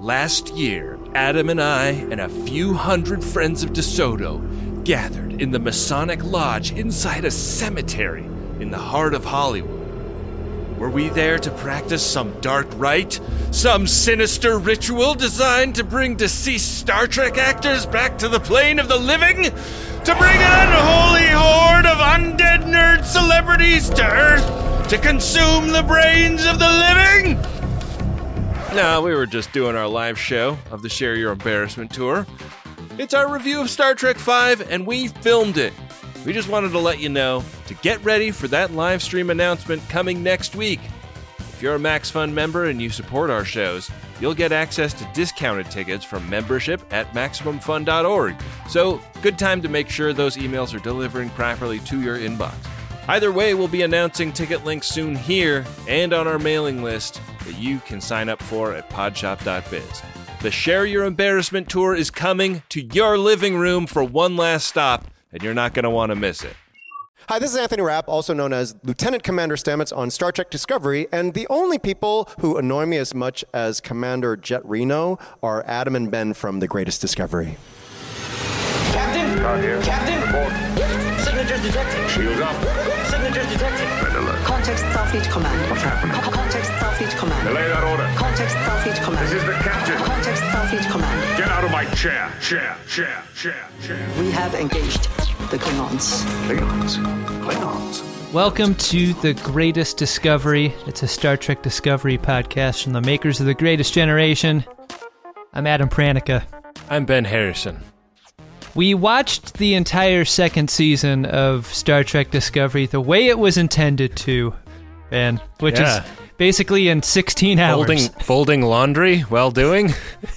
Last year, Adam and I and a few hundred friends of DeSoto gathered in the Masonic Lodge inside a cemetery in the heart of Hollywood. Were we there to practice some dark rite? Some sinister ritual designed to bring deceased Star Trek actors back to the plane of the living? To bring an unholy horde of undead nerd celebrities to Earth to consume the brains of the living? No, we were just doing our live show of the Share Your Embarrassment tour. It's our review of Star Trek V, and we filmed it. We just wanted to let you know to get ready for that live stream announcement coming next week. If you're a MaxFun member and you support our shows, you'll get access to discounted tickets from membership at MaximumFun.org. So, good time to make sure those emails are delivering properly to your inbox. Either way, we'll be announcing ticket links soon here and on our mailing list that you can sign up for at podshop.biz. The Share Your Embarrassment tour is coming to your living room for one last stop, and you're not going to want to miss it. Hi, this is Anthony Rapp, also known as Lieutenant Commander Stamets on Star Trek Discovery, and the only people who annoy me as much as Commander Jet Reno are Adam and Ben from The Greatest Discovery. Captain! Out here. Captain! Report. Signatures detected. Shields up. Signatures detected. Red alert. Context Starfleet Command. What's happening? Context Starfleet Command. Delay that order. Context Starfleet Command. This is the captain. Context Starfleet Command. Get out of my chair. Chair. We have engaged the Klingons. Klingons. Welcome to The Greatest Discovery. It's a Star Trek Discovery podcast from the makers of The Greatest Generation. I'm Adam Pranica. I'm Ben Harrison. We watched the entire second season of Star Trek Discovery the way it was intended to, Ben, which is basically in 16 hours. Folding laundry while doing?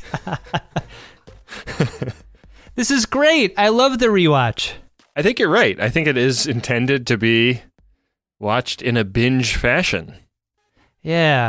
This is great. I love the rewatch. I think you're right. I think it is intended to be watched in a binge fashion. Yeah.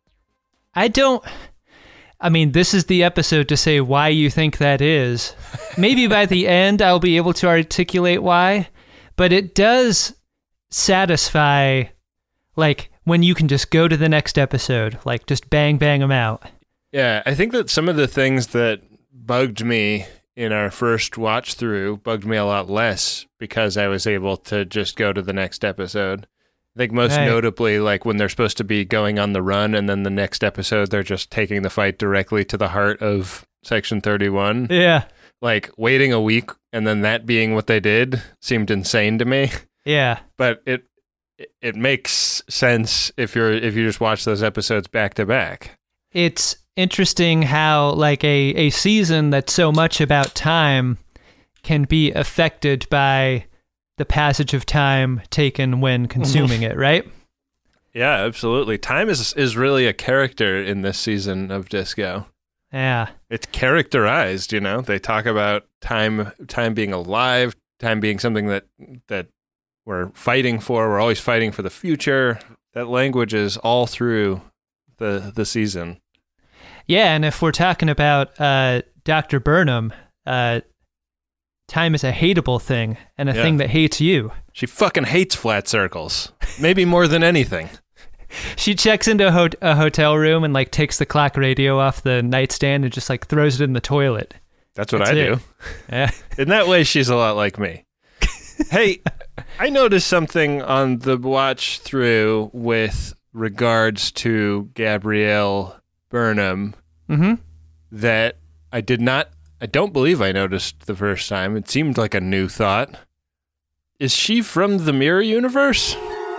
I mean, this is the episode to say why you think that is. Maybe by the end I'll be able to articulate why, but it does satisfy, like, when you can just go to the next episode, like, just bang them out. Yeah, I think that some of the things that bugged me in our first watch through bugged me a lot less because I was able to just go to the next episode. I think most notably, like when they're supposed to be going on the run and then the next episode they're just taking the fight directly to the heart of Section 31. Yeah. Like waiting a week and then that being what they did seemed insane to me. Yeah. But it makes sense if you just watch those episodes back to back. It's interesting how like a season that's so much about time can be affected by the passage of time taken when consuming it, right? Yeah, absolutely. Time is really a character in this season of Disco. Yeah. It's characterized, you know? They talk about time being alive, time being something that we're fighting for. We're always fighting for the future. That language is all through the season. Yeah, and if we're talking about Dr. Burnham, time is a hateable thing, and a thing that hates you. She fucking hates flat circles. Maybe more than anything. She checks into a hotel room and like takes the clock radio off the nightstand and just like throws it in the toilet. That's what I do. Yeah. In that way, she's a lot like me. Hey, I noticed something on the watch through with regards to Gabrielle Burnham that I don't believe I noticed the first time. It seemed like a new thought. Is she from the Mirror Universe?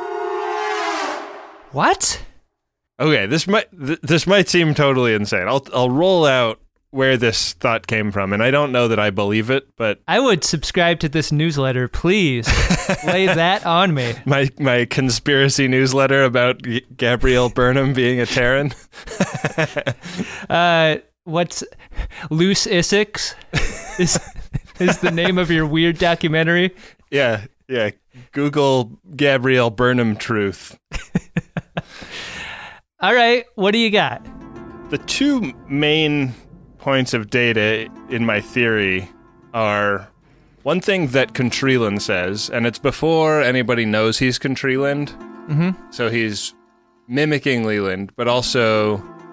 What? Okay, this might seem totally insane. I'll roll out where this thought came from, and I don't know that I believe it, but I would subscribe to this newsletter, please. Lay that on me. My conspiracy newsletter about Gabrielle Burnham being a Terran. What's Loose Essex is the name of your weird documentary? Yeah. Google Gabrielle Burnham truth. All right, what do you got? The two main points of data in my theory are one thing that Contreland says, and it's before anybody knows he's Contreland. So he's mimicking Leland, but also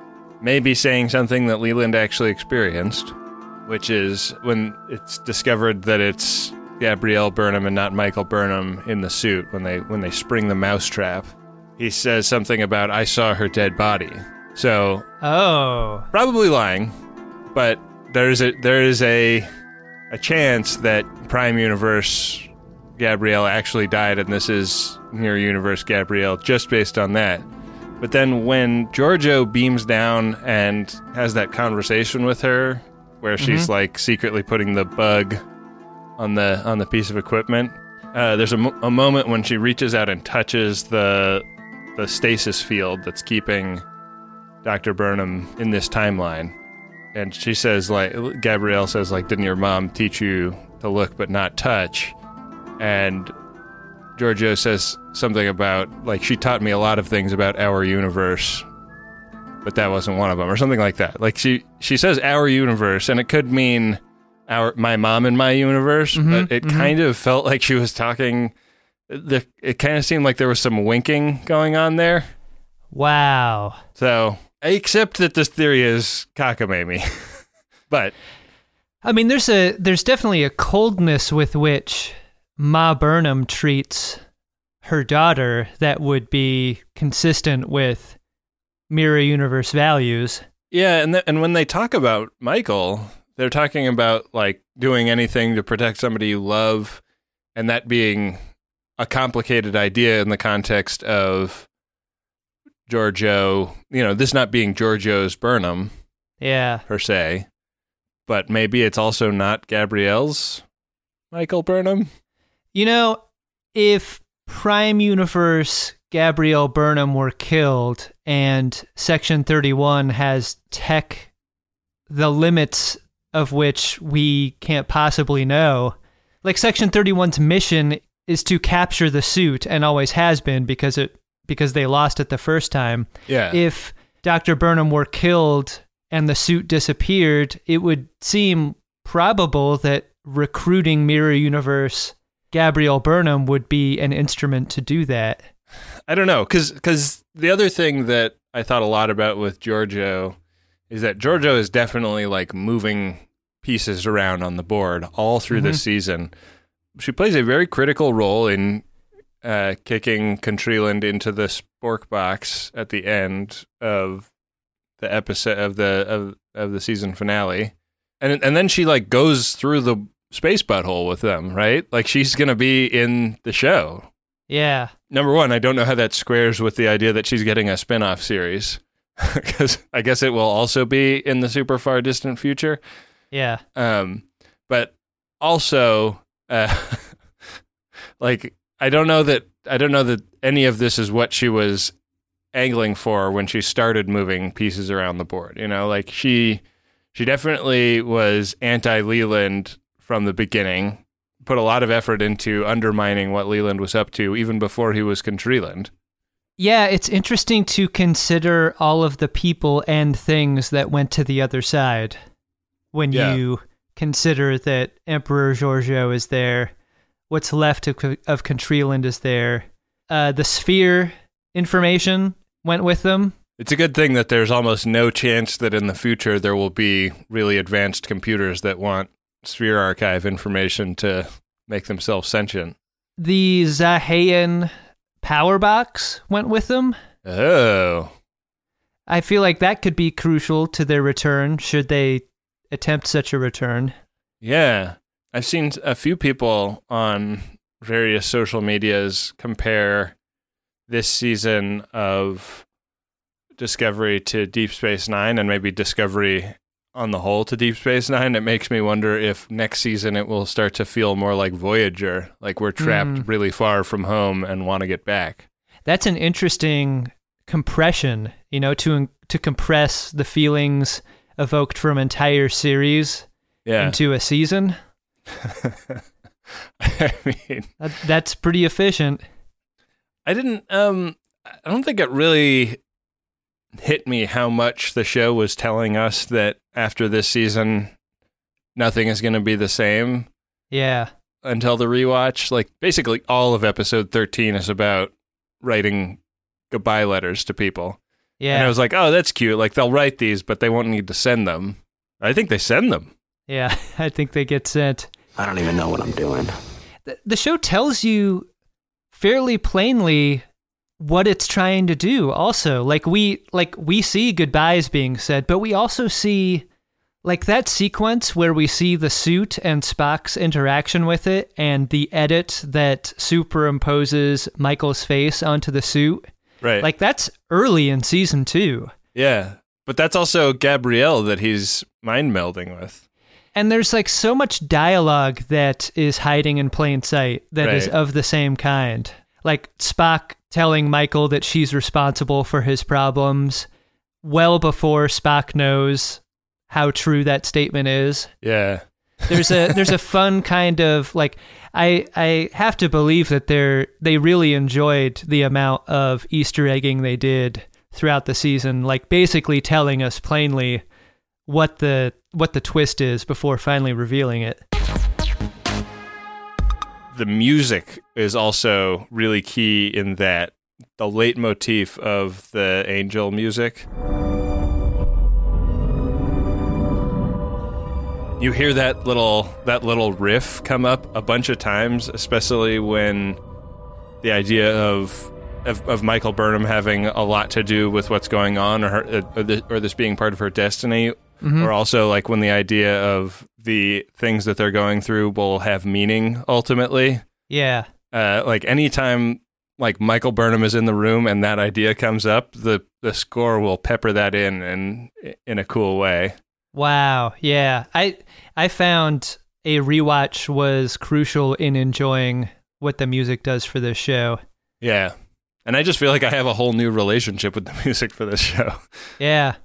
maybe saying something that Leland actually experienced, which is when it's discovered that it's Gabrielle Burnham and not Michael Burnham in the suit when they spring the mousetrap. He says something about, I saw her dead body. So, probably lying, but there is a chance that Prime Universe Gabrielle actually died, and this is Mirror Universe Gabrielle, just based on that. But then when Georgiou beams down and has that conversation with her, where she's like secretly putting the bug on the piece of equipment, there's a moment when she reaches out and touches the stasis field that's keeping Dr. Burnham in this timeline. And she says, like, Gabrielle says, like, didn't your mom teach you to look but not touch? And Georgiou says something about, like, she taught me a lot of things about our universe, but that wasn't one of them, or something like that. Like, she says our universe, and it could mean my mom and my universe, but it kind of felt like she was talking, it kind of seemed like there was some winking going on there. Wow. So, I accept that this theory is cockamamie, but I mean, there's definitely a coldness with which Ma Burnham treats her daughter that would be consistent with Mirror Universe values. Yeah, and when they talk about Michael, they're talking about, like, doing anything to protect somebody you love, and that being a complicated idea in the context of Georgiou, this not being Georgiou's Burnham, per se, but maybe it's also not Gabrielle's Michael Burnham. If Prime Universe Gabrielle Burnham were killed and Section 31 has tech the limits of which we can't possibly know, like Section 31's mission is to capture the suit and always has been because they lost it the first time. Yeah. If Dr. Burnham were killed and the suit disappeared, it would seem probable that recruiting Mirror Universe Gabrielle Burnham would be an instrument to do that. I don't know, because the other thing that I thought a lot about with Georgiou is that Georgiou is definitely, like, moving pieces around on the board all through this season. She plays a very critical role in kicking Contreland into the spork box at the end of the episode of the season finale, and then she, like, goes through the space butthole with them, right? Like, she's gonna be in the show. Yeah. Number one, I don't know how that squares with the idea that she's getting a spin-off series, because I guess it will also be in the super far distant future. Yeah. But also, like, I don't know that any of this is what she was angling for when she started moving pieces around the board. Like, she definitely was anti-Leland from the beginning, put a lot of effort into undermining what Leland was up to even before he was Contreland. Yeah, it's interesting to consider all of the people and things that went to the other side when you consider that Emperor Georgiou is there, what's left of Contreland is there, the sphere information went with them. It's a good thing that there's almost no chance that in the future there will be really advanced computers that want sphere archive information to make themselves sentient. The Zahayan power box went with them. Oh. I feel like that could be crucial to their return, should they attempt such a return. Yeah. I've seen a few people on various social medias compare this season of Discovery to Deep Space Nine, and maybe Discovery on the whole to Deep Space Nine. It makes me wonder if next season it will start to feel more like Voyager, like we're trapped really far from home and want to get back. That's an interesting compression, to compress the feelings evoked from an entire series into a season. I mean, that's pretty efficient. I don't think it really hit me how much the show was telling us that after this season, nothing is going to be the same. Yeah. Until the rewatch. Like, basically all of episode 13 is about writing goodbye letters to people. Yeah. And I was like, oh, that's cute. Like, they'll write these, but they won't need to send them. I think they send them. Yeah, I think they get sent. I don't even know what I'm doing. The show tells you fairly plainly what it's trying to do also. Like we see goodbyes being said, but we also see like that sequence where we see the suit and Spock's interaction with it and the edit that superimposes Michael's face onto the suit. Right. Like that's early in season 2. Yeah. But that's also Gabrielle that he's mind melding with. And there's like so much dialogue that is hiding in plain sight that is Right. of the same kind. Like Spock telling Michael that she's responsible for his problems well before Spock knows how true that statement is. Yeah. There's a fun kind of like I have to believe that they really enjoyed the amount of Easter egging they did throughout the season, like basically telling us plainly what the twist is before finally revealing it. The music is also really key in that. The leitmotif of the Angel music. You hear that little riff come up a bunch of times, especially when the idea of Michael Burnham having a lot to do with what's going on, or this being part of her destiny, or also like when the idea of the things that they're going through will have meaning ultimately. Yeah. Like anytime like Michael Burnham is in the room and that idea comes up, the score will pepper that in a cool way. Wow. Yeah. I found a rewatch was crucial in enjoying what the music does for this show. Yeah. And I just feel like I have a whole new relationship with the music for this show. Yeah.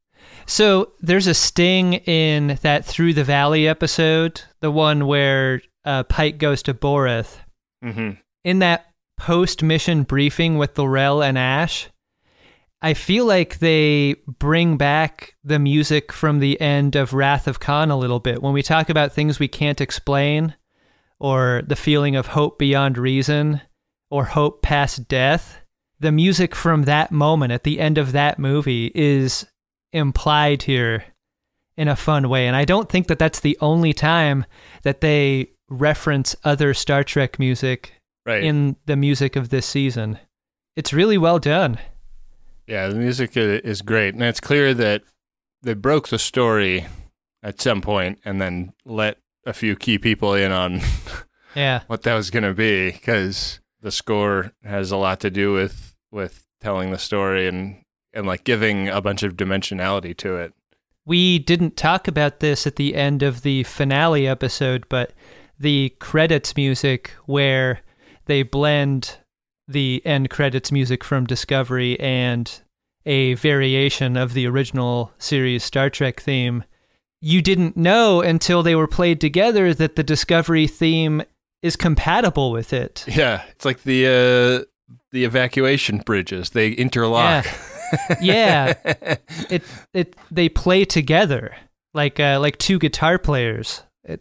So there's a sting in that Through the Valley episode, the one where Pike goes to Boreth. Mm-hmm. In that post-mission briefing with Laurel and Ash, I feel like they bring back the music from the end of Wrath of Khan a little bit. When we talk about things we can't explain, or the feeling of hope beyond reason, or hope past death, the music from that moment at the end of that movie is implied here in a fun way. And I don't think that that's the only time that they reference other Star Trek music in the music of this season. It's really well done. Yeah, the music is great. And it's clear that they broke the story at some point and then let a few key people in on what that was going to be, because the score has a lot to do with telling the story and like giving a bunch of dimensionality to it. We didn't talk about this at the end of the finale episode, but the credits music where they blend the end credits music from Discovery and a variation of the original series Star Trek theme, you didn't know until they were played together that the Discovery theme is compatible with it. Yeah, it's like the evacuation bridges. They interlock. Yeah. They play together like two guitar players.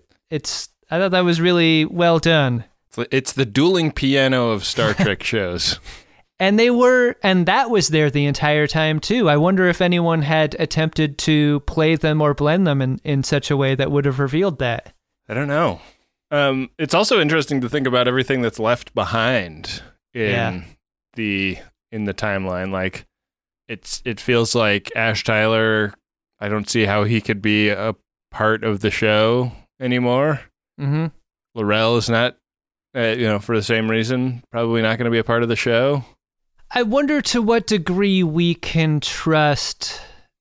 I thought that was really well done. It's the dueling piano of Star Trek shows. And that was there the entire time too. I wonder if anyone had attempted to play them or blend them in such a way that would have revealed that. I don't know. It's also interesting to think about everything that's left behind in the timeline. Like it feels like Ash Tyler, I don't see how he could be a part of the show anymore. Mm-hmm. Laurel is not, for the same reason, probably not going to be a part of the show. I wonder to what degree we can trust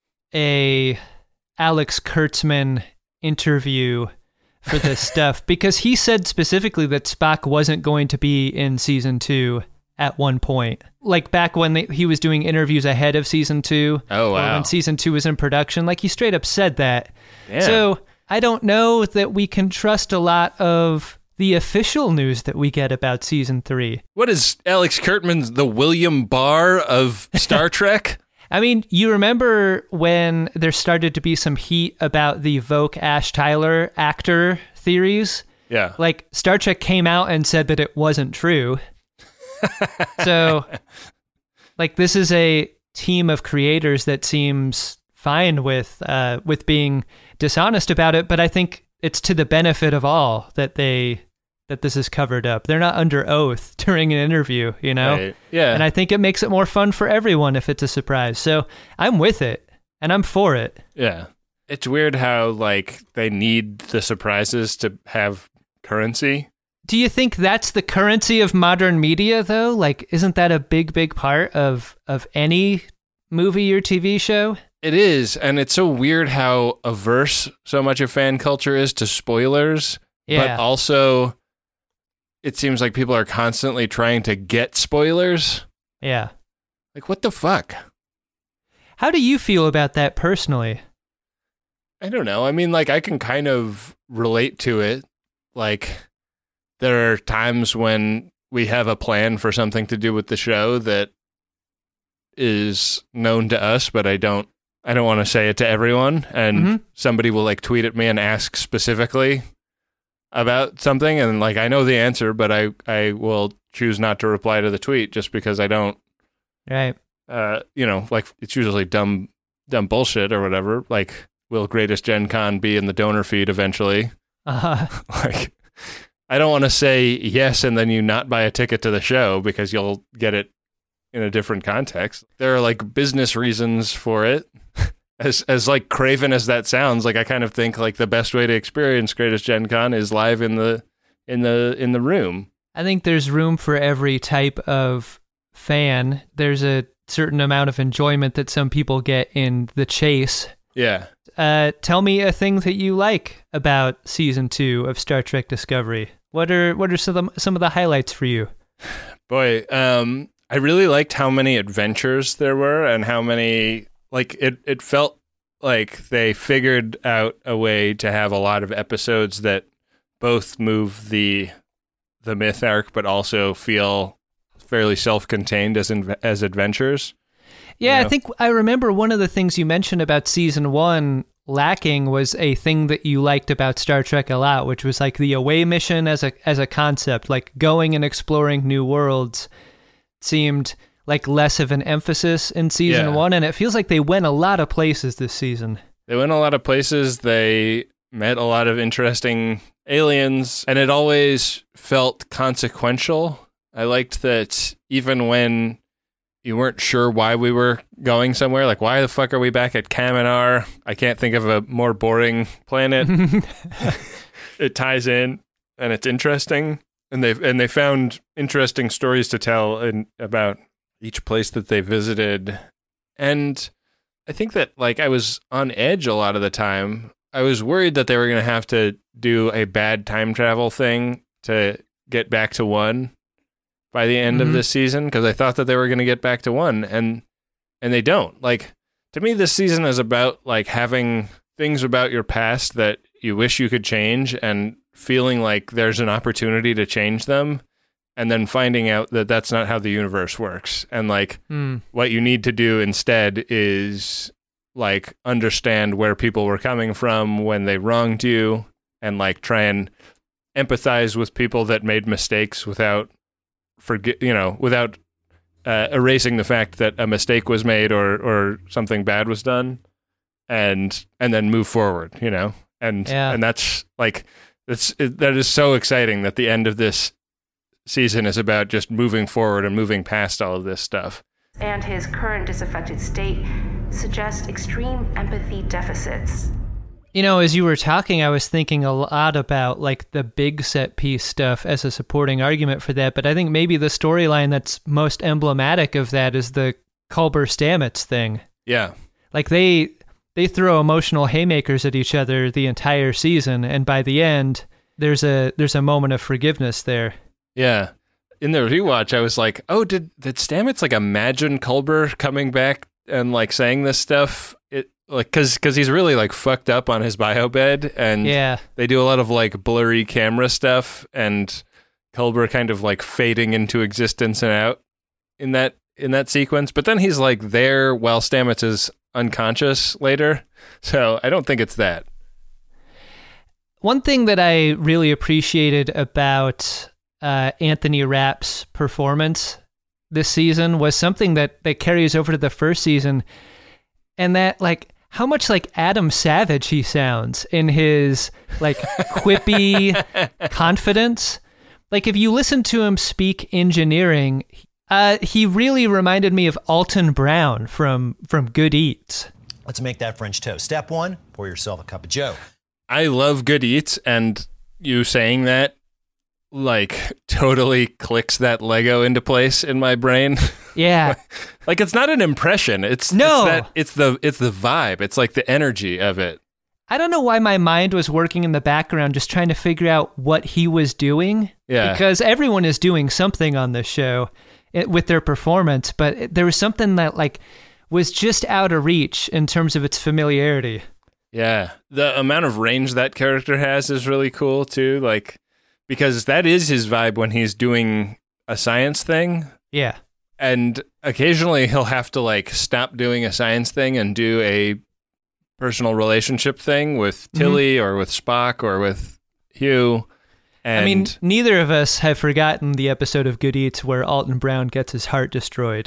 a Alex Kurtzman interview for this stuff, because he said specifically that Spock wasn't going to be in season 2 at one point. Like back when he was doing interviews ahead of season 2. Oh, wow. Or when season 2 was in production. Like he straight up said that. Damn. So I don't know that we can trust a lot of the official news that we get about season 3. What is Alex Kurtzman's the William Barr of Star Trek? I mean, you remember when there started to be some heat about the Voke Ash Tyler actor theories? Yeah. Like, Star Trek came out and said that it wasn't true. So, like, this is a team of creators that seems fine with being dishonest about it, but I think it's to the benefit of all that this is covered up. They're not under oath during an interview, you know? Right. Yeah. And I think it makes it more fun for everyone if it's a surprise. So I'm with it, and I'm for it. Yeah. It's weird how, like, they need the surprises to have currency. Do you think that's the currency of modern media, though? Like, isn't that a big, big part of any movie or TV show? It is, and it's so weird how averse so much of fan culture is to spoilers, Yeah. but also it seems like people are constantly trying to get spoilers. Yeah. Like, what the fuck? How do you feel about that personally? I don't know. I mean, like, I can kind of relate to it. Like, there are times when we have a plan for something to do with the show that is known to us, but I don't want to say it to everyone. And somebody will, like, tweet at me and ask specifically about something, and, like, I know the answer, but I will choose not to reply to the tweet just because I don't. Right. You know, like, it's usually dumb bullshit or whatever. Like, will Greatest Gen Con be in the donor feed eventually? Like, I don't want to say yes and then you not buy a ticket to the show because you'll get it in a different context. There are, like, business reasons for it. As like craven as that sounds, like, I kind of think, like, the best way to experience Greatest Gen Con is live in the room. I think there's room for every type of fan. There's a certain amount of enjoyment that some people get in the chase. Yeah. Tell me a thing that you like about season 2 of Star Trek Discovery. What are some of the highlights for you? Boy, I really liked how many adventures there were and how many, like, it felt like they figured out a way to have a lot of episodes that both move the myth arc but also feel fairly self-contained as adventures. Yeah, You know? I think I remember one of the things you mentioned about season 1 lacking was a thing that you liked about Star Trek a lot, which was, like, the away mission as a concept, like going and exploring new worlds seemed like less of an emphasis in season 1, and it feels like they went a lot of places this season. They went a lot of places. They met a lot of interesting aliens, and it always felt consequential. I liked that even when you weren't sure why we were going somewhere, like, why the fuck are we back at Kaminar? I can't think of a more boring planet. It ties in, and it's interesting, and they found interesting stories to tell about each place that they visited. And I think that, like, I was on edge a lot of the time. I was worried that they were going to have to do a bad time travel thing to get back to 1 by the end of this season, because I thought that they were going to get back to 1, and they don't. Like, to me, this season is about, like, having things about your past that you wish you could change and feeling like there's an opportunity to change them, and then finding out that that's not how the universe works. And, like, what you need to do instead is, like, understand where people were coming from when they wronged you, and, like, try and empathize with people that made mistakes without erasing the fact that a mistake was made or something bad was done, and then move forward, you know? And that's, like, that is so exciting that the end of this season is about just moving forward and moving past all of this stuff. And his current disaffected state suggests extreme empathy deficits. You know, as you were talking, I was thinking a lot about, like, the big set piece stuff as a supporting argument for that, but I think maybe the storyline that's most emblematic of that is the Culber-Stamets thing. Yeah. Like, they throw emotional haymakers at each other the entire season, and by the end, there's a moment of forgiveness there. Yeah. In the rewatch, I was like, oh, did Stamets, like, imagine Culber coming back and, like, saying this stuff? Like, because he's really, like, fucked up on his bio bed, and they do a lot of, like, blurry camera stuff, and Culber kind of, like, fading into existence and out in that sequence. But then he's, like, there while Stamets is unconscious later, so I don't think it's that. One thing that I really appreciated about Anthony Rapp's performance this season was something that carries over to the first season, and that like how much like Adam Savage he sounds in his like quippy confidence. Like if you listen to him speak engineering, he really reminded me of Alton Brown from Good Eats. Let's make that French toast. Step 1, pour yourself a cup of joe. I love Good Eats, and you saying that like totally clicks that Lego into place in my brain. Yeah. Like it's not an impression. It's the vibe. It's like the energy of it. I don't know why my mind was working in the background just trying to figure out what he was doing. Yeah. Because everyone is doing something on this show with their performance, but there was something that like was just out of reach in terms of its familiarity. Yeah. The amount of range that character has is really cool too. Like, because that is his vibe when he's doing a science thing. Yeah. And occasionally he'll have to like stop doing a science thing and do a personal relationship thing with Tilly or with Spock or with Hugh. And I mean, neither of us have forgotten the episode of Good Eats where Alton Brown gets his heart destroyed.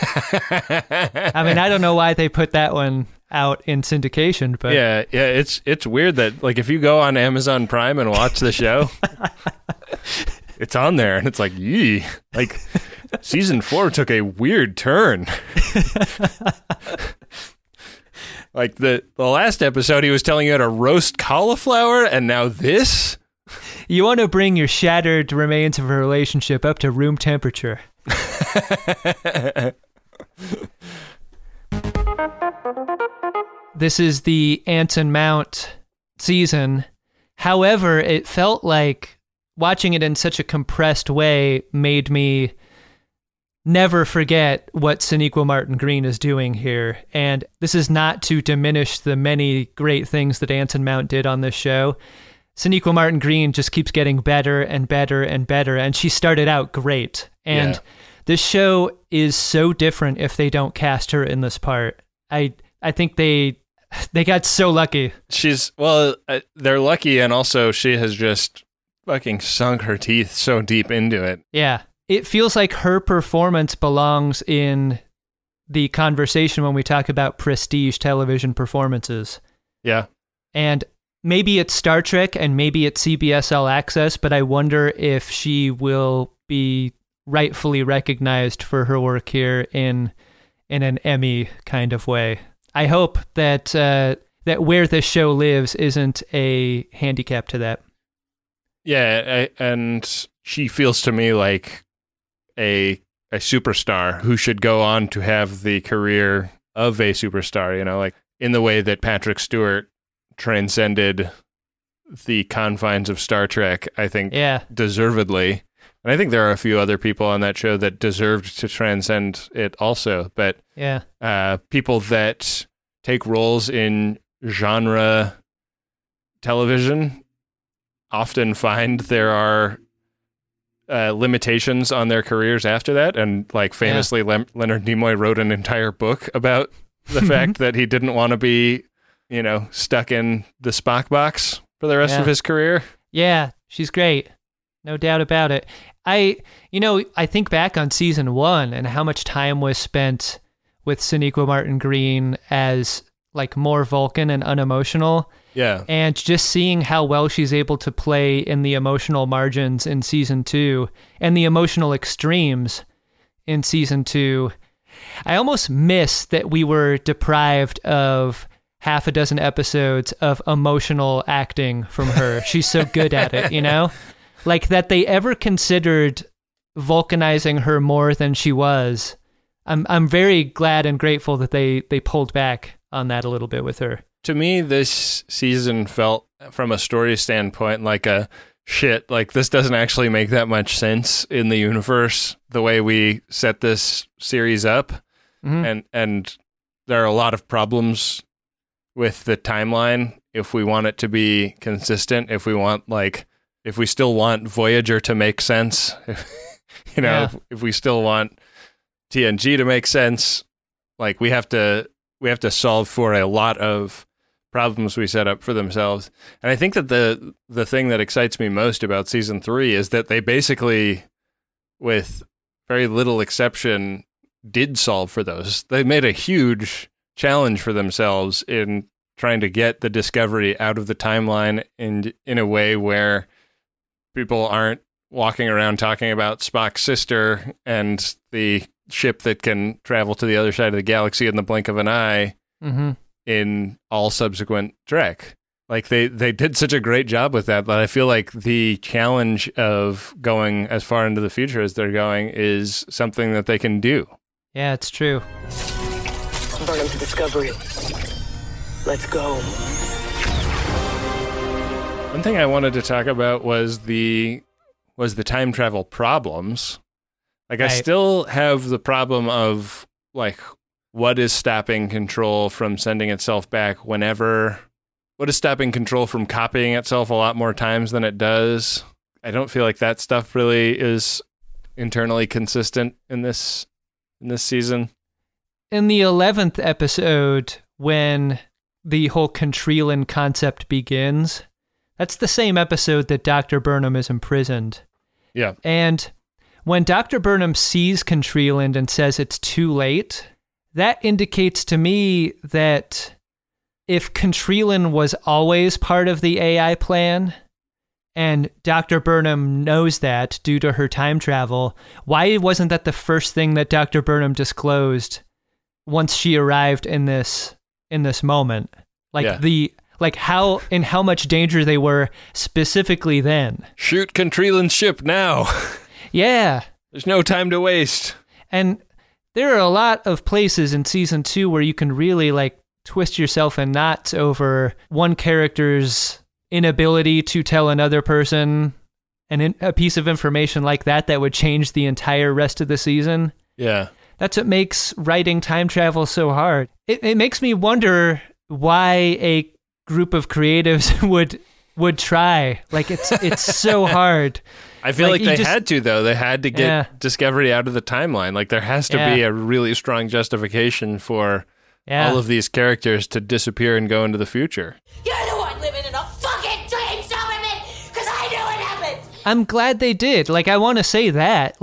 I mean, I don't know why they put that one out in syndication, but yeah, it's weird that like if you go on Amazon Prime and watch the show, it's on there and it's like, yee, like season 4 took a weird turn. Like the last episode, he was telling you how to roast cauliflower, and now this. You want to bring your shattered remains of a relationship up to room temperature. This is the Anson Mount season. However, it felt like watching it in such a compressed way made me never forget what Sonequa Martin Green is doing here. And this is not to diminish the many great things that Anson Mount did on this show. Sonequa Martin Green just keeps getting better and better and better, and she started out great. And this show is so different if they don't cast her in this part. I think they got so lucky. They're lucky, and also she has just fucking sunk her teeth so deep into it. Yeah. It feels like her performance belongs in the conversation when we talk about prestige television performances. Yeah. And maybe it's Star Trek and maybe it's CBS All Access, but I wonder if she will be rightfully recognized for her work here in an Emmy kind of way. I hope that that where this show lives isn't a handicap to that. Yeah, and she feels to me like a superstar who should go on to have the career of a superstar, you know, like in the way that Patrick Stewart transcended the confines of Star Trek, I think, deservedly. And I think there are a few other people on that show that deserved to transcend it also. But people that take roles in genre television often find there are limitations on their careers after that. And like famously, Leonard Nimoy wrote an entire book about the fact that he didn't want to be, you know, stuck in the Spock box for the rest of his career. Yeah, she's great. No doubt about it. I think back on season 1 and how much time was spent with Sonequa Martin Green as like more Vulcan and unemotional. Yeah. And just seeing how well she's able to play in the emotional margins in season 2 and the emotional extremes in season 2. I almost miss that we were deprived of half a dozen episodes of emotional acting from her. She's so good at it, you know? Like that they ever considered vulcanizing her more than she was. I'm very glad and grateful that they pulled back on that a little bit with her. To me, this season felt, from a story standpoint, like a shit, like this doesn't actually make that much sense in the universe, the way we set this series up. Mm-hmm. And there are a lot of problems with the timeline if we want it to be consistent, if we still want Voyager to make sense, if we still want TNG to make sense, like we have to solve for a lot of problems we set up for themselves. And I think that the thing that excites me most about season 3 is that they basically, with very little exception, did solve for those. They made a huge challenge for themselves in trying to get the Discovery out of the timeline in a way where people aren't walking around talking about Spock's sister and the ship that can travel to the other side of the galaxy in the blink of an eye in all subsequent Trek. Like they did such a great job with that I feel like the challenge of going as far into the future as they're going is something that they can do. Yeah, it's true. Burnham to Discovery. Let's go. One thing I wanted to talk about was the time travel problems. Like, I still have the problem of, like, what is stopping Control from sending itself back whenever? What is stopping Control from copying itself a lot more times than it does? I don't feel like that stuff really is internally consistent in this season. In the 11th episode, when the whole Contrelan concept begins, that's the same episode that Dr. Burnham is imprisoned. Yeah. And when Dr. Burnham sees Contrelan and says it's too late, that indicates to me that if Contrelan was always part of the AI plan, and Dr. Burnham knows that due to her time travel, why wasn't that the first thing that Dr. Burnham disclosed once she arrived in this moment? How much danger they were specifically then. Shoot Contrelan's ship now. Yeah. There's no time to waste. And there are a lot of places in season 2 where you can really twist yourself in knots over one character's inability to tell another person a piece of information like that would change the entire rest of the season. Yeah. That's what makes writing time travel so hard. It makes me wonder why a group of creatives would try. It's so hard. I feel like they had to, though. They had to get Discovery out of the timeline. There has to be a really strong justification for all of these characters to disappear and go into the future. You're the one living in a fucking dream, Silverman, because I knew it happened. I'm glad they did. I want to say that.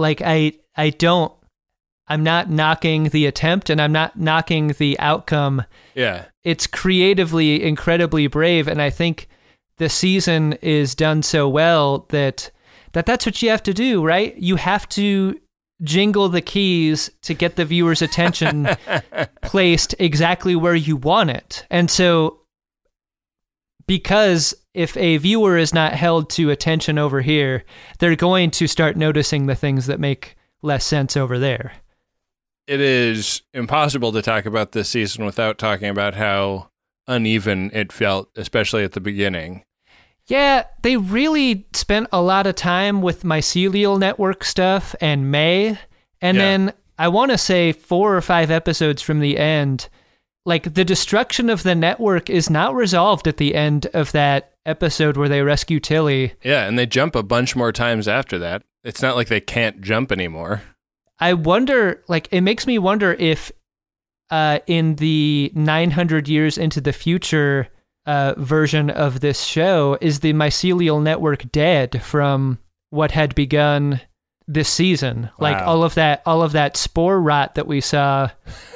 I'm not knocking the attempt, and I'm not knocking the outcome. Yeah. It's creatively incredibly brave, and I think the season is done so well that's what you have to do, right? You have to jingle the keys to get the viewer's attention placed exactly where you want it. And so, because if a viewer is not held to attention over here, they're going to start noticing the things that make less sense over there. It is impossible to talk about this season without talking about how uneven it felt, especially at the beginning. Yeah, they really spent a lot of time with mycelial network stuff and May. And then I want to say 4 or 5 episodes from the end, the destruction of the network is not resolved at the end of that episode where they rescue Tilly. Yeah, and they jump a bunch more times after that. It's not like they can't jump anymore. I wonder, it makes me wonder if in the 900 years into the future version of this show, is the mycelial network dead from what had begun this season? Wow. All of that spore rot that we saw,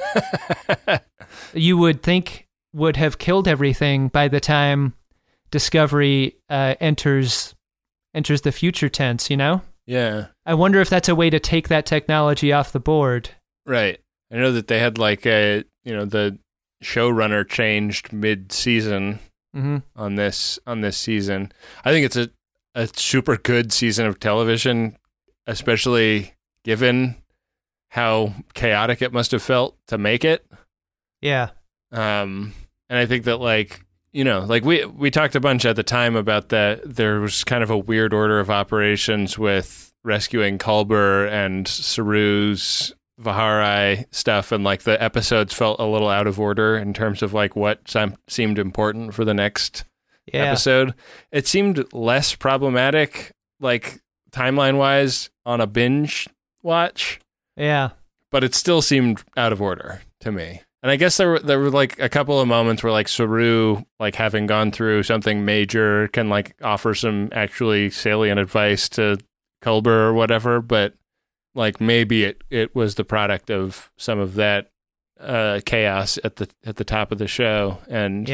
you would think would have killed everything by the time Discovery enters the future tense, you know? Yeah. I wonder if that's a way to take that technology off the board. Right. I know that they had the showrunner changed mid-season on this season. I think it's a super good season of television, especially given how chaotic it must have felt to make it. Yeah. And I think that we talked a bunch at the time about that there was kind of a weird order of operations with rescuing Culber and Saru's Vahari stuff, and the episodes felt a little out of order in terms of what seemed important for the next episode. It seemed less problematic, timeline wise, on a binge watch. Yeah, but it still seemed out of order to me. And I guess there were a couple of moments where Saru, having gone through something major, can offer some actually salient advice to Culber or whatever, but like maybe it was the product of some of that chaos at the top of the show, and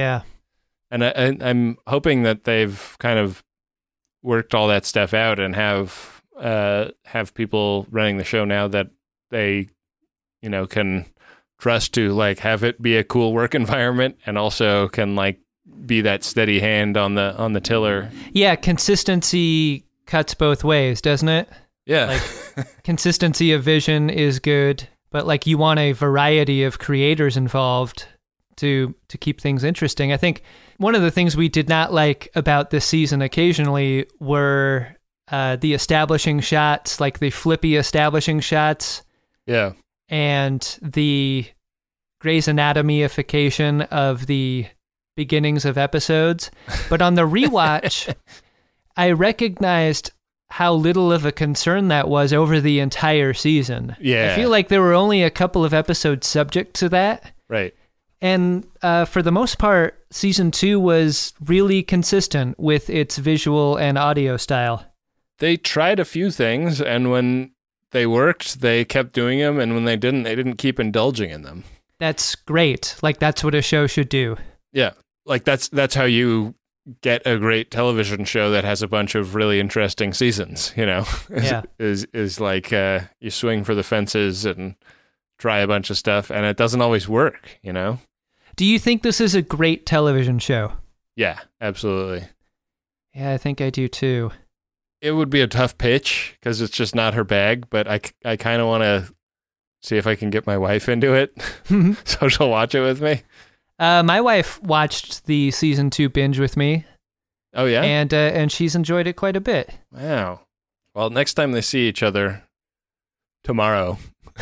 I'm hoping that they've kind of worked all that stuff out and have people running the show now that they, you know, can trust to like have it be a cool work environment, and also can like be that steady hand on the tiller. Yeah, consistency cuts both ways, doesn't it? Yeah. Like consistency of vision is good, but like you want a variety of creators involved to keep things interesting. I think one of the things we did not like about this season occasionally were the establishing shots, like the flippy establishing shots. Yeah. And the Grey's Anatomy-ification of the beginnings of episodes. But on the rewatch, I recognized how little of a concern that was over the entire season. Yeah. I feel like there were only a couple of episodes subject to that. Right. And for the most part, season 2 was really consistent with its visual and audio style. They tried a few things, and when they worked, they kept doing them, and when they didn't keep indulging in them. That's great. Like, that's what a show should do. Yeah. Like, that's how you get a great television show that has a bunch of really interesting seasons, you know? is like you swing for the fences and try a bunch of stuff, and it doesn't always work, you know? Do you think this is a great television show? Yeah, absolutely. Yeah, I think I do too. It would be a tough pitch because it's just not her bag, but I kind of want to see if I can get my wife into it so she'll watch it with me. My wife watched the season 2 binge with me. Oh, yeah? And she's enjoyed it quite a bit. Wow. Well, next time they see each other tomorrow.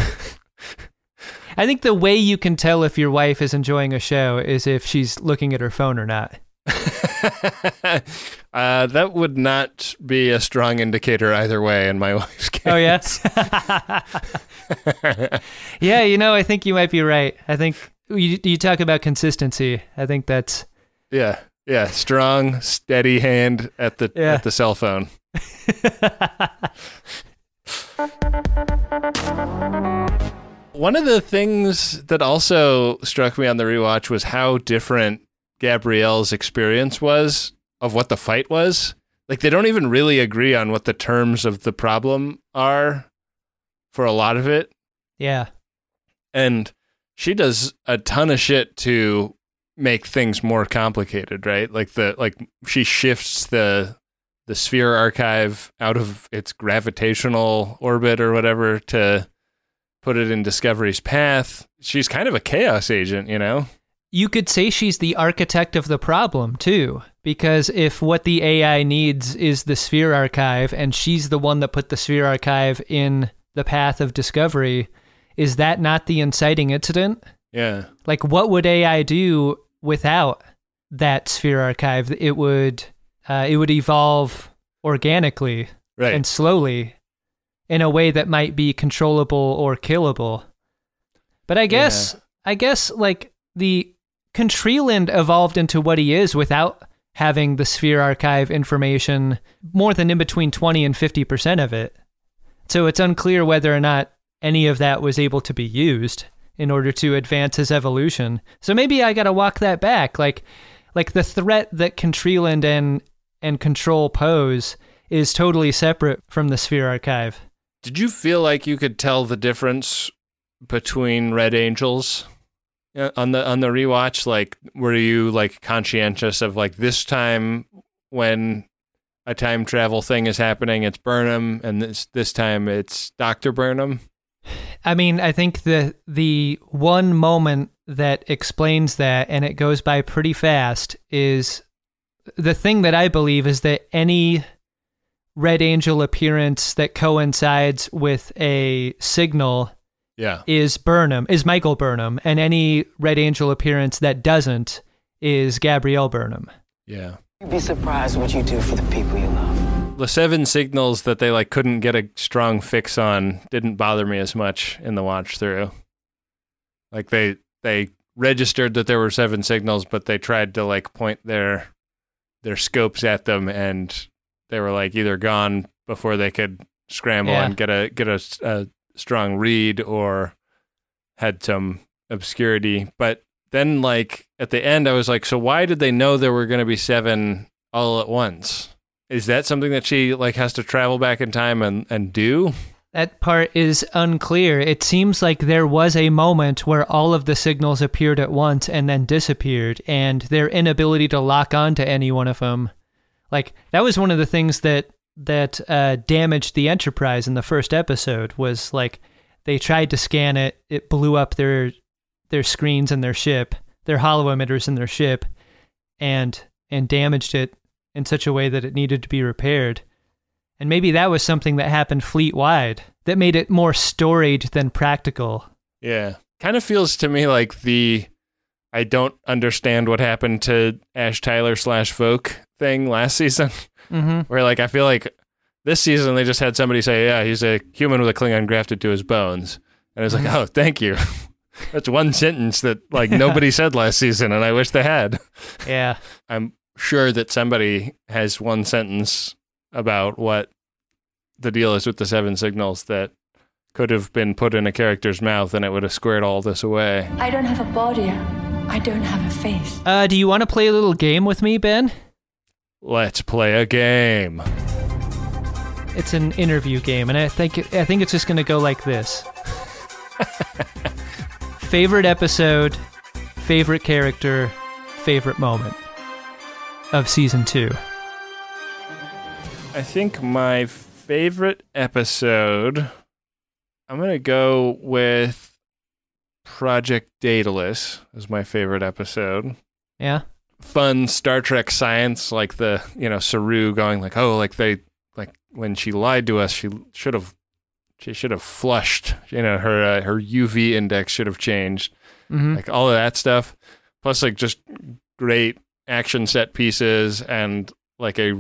I think the way you can tell if your wife is enjoying a show is if she's looking at her phone or not. That would not be a strong indicator either way in my wife's case. Oh, yeah? Yeah, you know, I think you might be right. I think you talk about consistency. I think that's... Yeah, strong, steady hand at the cell phone. One of the things that also struck me on the rewatch was how different Gabrielle's experience was of what the fight was. Like, they don't even really agree on what the terms of the problem are for a lot of it. Yeah. And she does a ton of shit to make things more complicated, right? Like she shifts the sphere archive out of its gravitational orbit or whatever to put it in Discovery's path. She's kind of a chaos agent, you know? You could say she's the architect of the problem, too, because if what the AI needs is the sphere archive, and she's the one that put the sphere archive in the path of Discovery, is that not the inciting incident? Yeah. Like, what would AI do without that sphere archive? It would evolve organically and slowly in a way that might be controllable or killable. But I guess like the Contreland evolved into what he is without having the sphere archive information, more than in between 20 and 50% of it. So it's unclear whether or not any of that was able to be used in order to advance his evolution. So maybe I got to walk that back. Like the threat that Contreland and Control pose is totally separate from the sphere archive. Did you feel like you could tell the difference between Red Angels on the rewatch? Like, were you like conscientious of like this time when a time travel thing is happening, it's Burnham, and this time it's Dr. Burnham? I mean, I think the one moment that explains that, and it goes by pretty fast, is the thing that I believe is that any Red Angel appearance that coincides with a signal is Michael Burnham, and any Red Angel appearance that doesn't is Gabrielle Burnham. Yeah. You'd be surprised what you do for the people you love. The 7 signals that they like couldn't get a strong fix on didn't bother me as much in the watch through. Like they registered that there were 7 signals, but they tried to like point their scopes at them, and they were like either gone before they could scramble and get a strong read or had some obscurity. But then, like, at the end, I was like, so why did they know there were going to be 7 all at once? Is that something that she, like, has to travel back in time and do? That part is unclear. It seems like there was a moment where all of the signals appeared at once and then disappeared, and their inability to lock onto any one of them. Like, that was one of the things that damaged the Enterprise in the first episode, was, like, they tried to scan it, it blew up their screens in their ship, their holo emitters in their ship, and damaged it in such a way that it needed to be repaired. And maybe that was something that happened fleet-wide that made it more storied than practical. Yeah. Kind of feels to me like I don't understand what happened to Ash Tyler / Voq thing last season. Mm-hmm. Where, like, I feel like this season they just had somebody say, yeah, he's a human with a Klingon grafted to his bones. And it's like, oh, thank you. That's one sentence that, like, nobody said last season, and I wish they had. Yeah. I'm sure that somebody has one sentence about what the deal is with the 7 signals that could have been put in a character's mouth and it would have squared all this away. I don't have a body. I don't have a face. Do you want to play a little game with me, Ben? Let's play a game. It's an interview game, and I think it's just going to go like this. Favorite episode, favorite character, favorite moment of season 2. I think my favorite episode, I'm going to go with Project Daedalus as my favorite episode. Yeah. Fun Star Trek science, like the, Saru going like, oh, like when she lied to us, she should have flushed, her UV index should have changed. Mm-hmm. Like all of that stuff. Plus, like, just great action set pieces and like a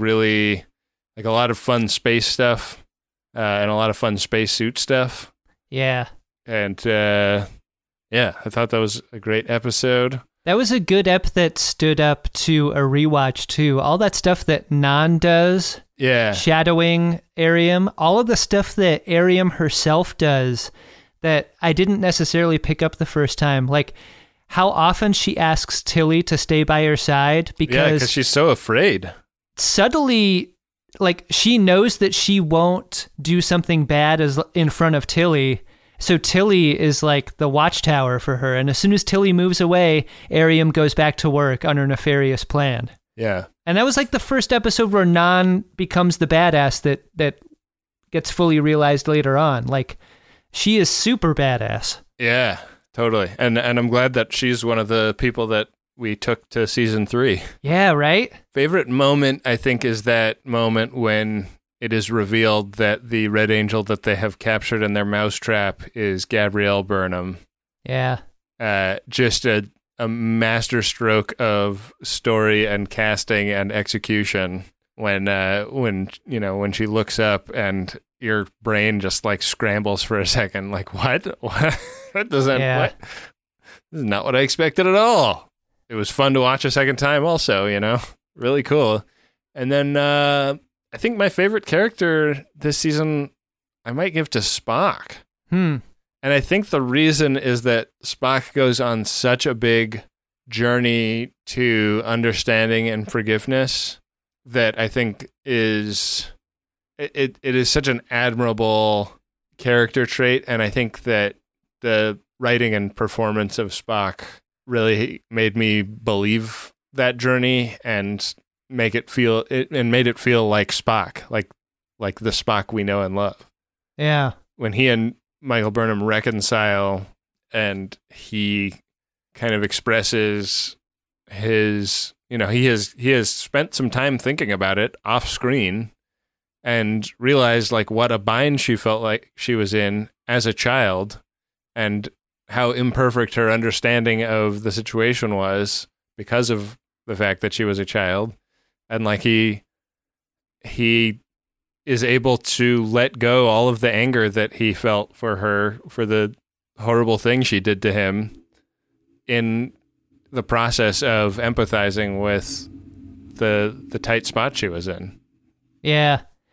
lot of fun space stuff and a lot of fun spacesuit stuff. Yeah. And I thought that was a great episode. That was a good ep that stood up to a rewatch too. All that stuff that Nan does, shadowing Arium, all of the stuff that Arium herself does that I didn't necessarily pick up the first time. Like how often she asks Tilly to stay by her side because she's so afraid. Subtly, like she knows that she won't do something bad as in front of Tilly. So Tilly is like the watchtower for her. And as soon as Tilly moves away, Arium goes back to work on her nefarious plan. Yeah. And that was like the first episode where Nan becomes the badass that gets fully realized later on. Like she is super badass. Yeah, totally. And I'm glad that she's one of the people that we took to season 3. Yeah, right? Favorite moment, I think, is that moment when it is revealed that the Red Angel that they have captured in their mousetrap is Gabrielle Burnham. Yeah. Just a master stroke of story and casting and execution when she looks up and your brain just like scrambles for a second. Like, what? That doesn't, what? This is not what I expected at all. It was fun to watch a second time also, really cool. And then, I think my favorite character this season, I might give to Spock. And I think the reason is that Spock goes on such a big journey to understanding and forgiveness that I think is it is such an admirable character trait. And I think that the writing and performance of Spock really made me believe that journey and made it feel like Spock, like the Spock we know and love. Yeah. When he and Michael Burnham reconcile and he kind of expresses his, he has spent some time thinking about it off screen and realized like what a bind she felt like she was in as a child and how imperfect her understanding of the situation was because of the fact that she was a child. And like he is able to let go all of the anger that he felt for her for the horrible thing she did to him in the process of empathizing with the tight spot she was in. Yeah.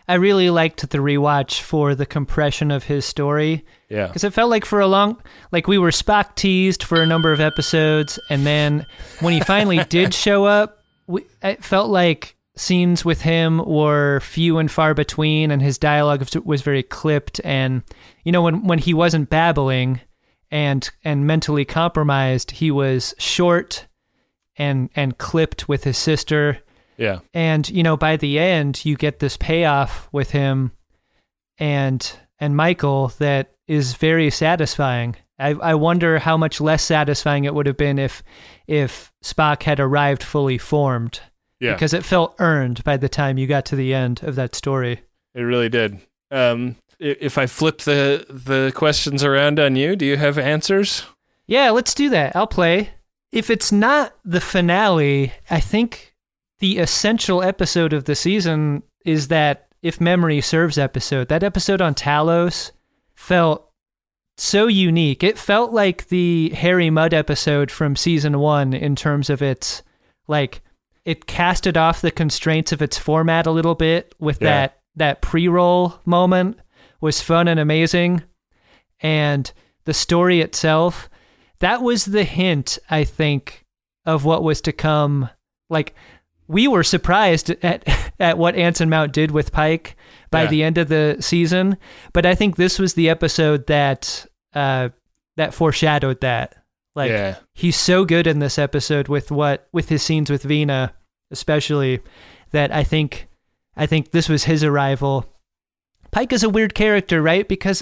I really liked the rewatch for the compression of his story. Yeah. Because it felt like we were Spock teased for a number of episodes, and then when he finally did show up, it felt like scenes with him were few and far between, and his dialogue was very clipped. And, when he wasn't babbling and mentally compromised, he was short and clipped with his sister. Yeah. And, by the end, you get this payoff with him and Michael that is very satisfying. I wonder how much less satisfying it would have been if Spock had arrived fully formed. Yeah. Because it felt earned by the time you got to the end of that story. It really did. If I flip the questions around on you, do you have answers? Yeah, let's do that. I'll play. If it's not the finale, I think the essential episode of the season is that If Memory Serves episode. That episode on Talos felt so unique. It felt like the Harry Mudd episode from season 1 in terms of its, it casted off the constraints of its format a little bit with that pre-roll moment was fun and amazing. And the story itself, that was the hint, I think, of what was to come. We were surprised at what Anson Mount did with Pike by the end of the season, but I think this was the episode that foreshadowed that. He's so good in this episode with his scenes with Vina, especially, that I think this was his arrival. Pike is a weird character, right? Because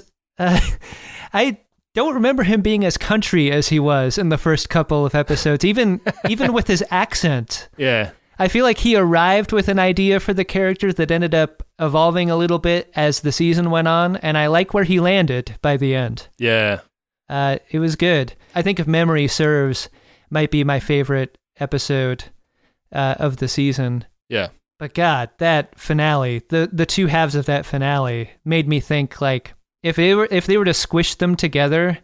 I don't remember him being as country as he was in the first couple of episodes, even with his accent. Yeah. I feel like he arrived with an idea for the character that ended up evolving a little bit as the season went on, and I like where he landed by the end. Yeah. It was good. I think If Memory Serves might be my favorite episode of the season. Yeah. But God, that finale, the two halves of that finale made me think, if they were to squish them together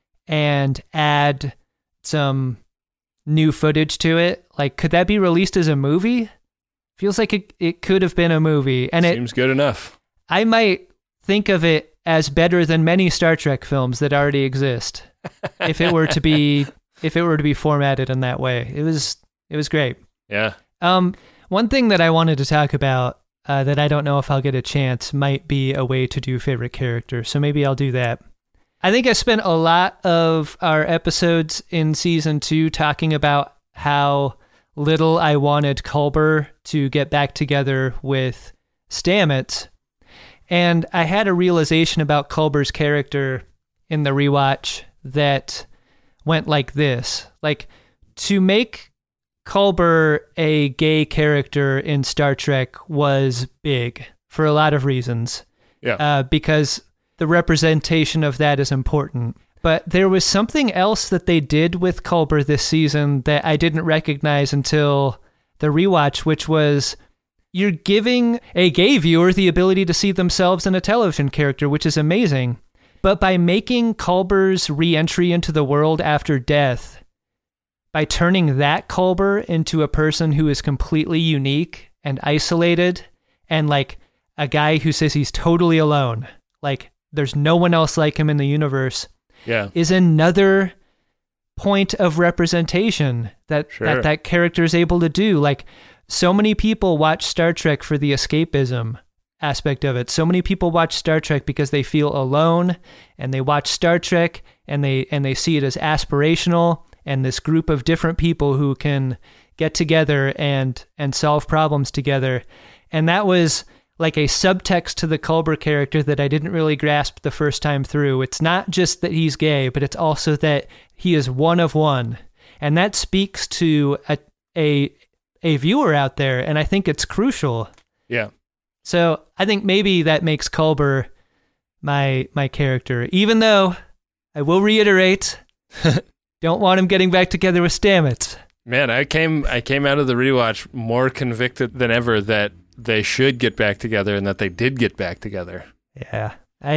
and add some new footage to it, could that be released as a movie? Feels like it could have been a movie, and seems good enough. I might think of it as better than many Star Trek films that already exist. if it were to be formatted in that way, it was great. Yeah. One thing that I wanted to talk about that I don't know if I'll get a chance might be a way to do favorite character, so maybe I'll do that. I think I spent a lot of our episodes in season 2 talking about how little I wanted Culber to get back together with Stamets, and I had a realization about Culber's character in the rewatch that went like this. To make Culber a gay character in Star Trek was big for a lot of reasons. Yeah. Because the representation of that is important. But there was something else that they did with Culber this season that I didn't recognize until the rewatch, which was you're giving a gay viewer the ability to see themselves in a television character, which is amazing. But by making Culber's re-entry into the world after death, by turning that Culber into a person who is completely unique and isolated and a guy who says he's totally alone, there's no one else like him in the universe, is another point of representation that character is able to do. So many people watch Star Trek for the escapism aspect of it. So many people watch Star Trek because they feel alone, and they watch Star Trek and they see it as aspirational and this group of different people who can get together and solve problems together. And that was a subtext to the Culber character that I didn't really grasp the first time through. It's not just that he's gay, but it's also that he is one of one. And that speaks to a viewer out there, and I think it's crucial. Yeah. So I think maybe that makes Culber my character, even though I will reiterate, don't want him getting back together with Stamets. Man, I came out of the rewatch more convicted than ever that they should get back together and that they did get back together. Yeah.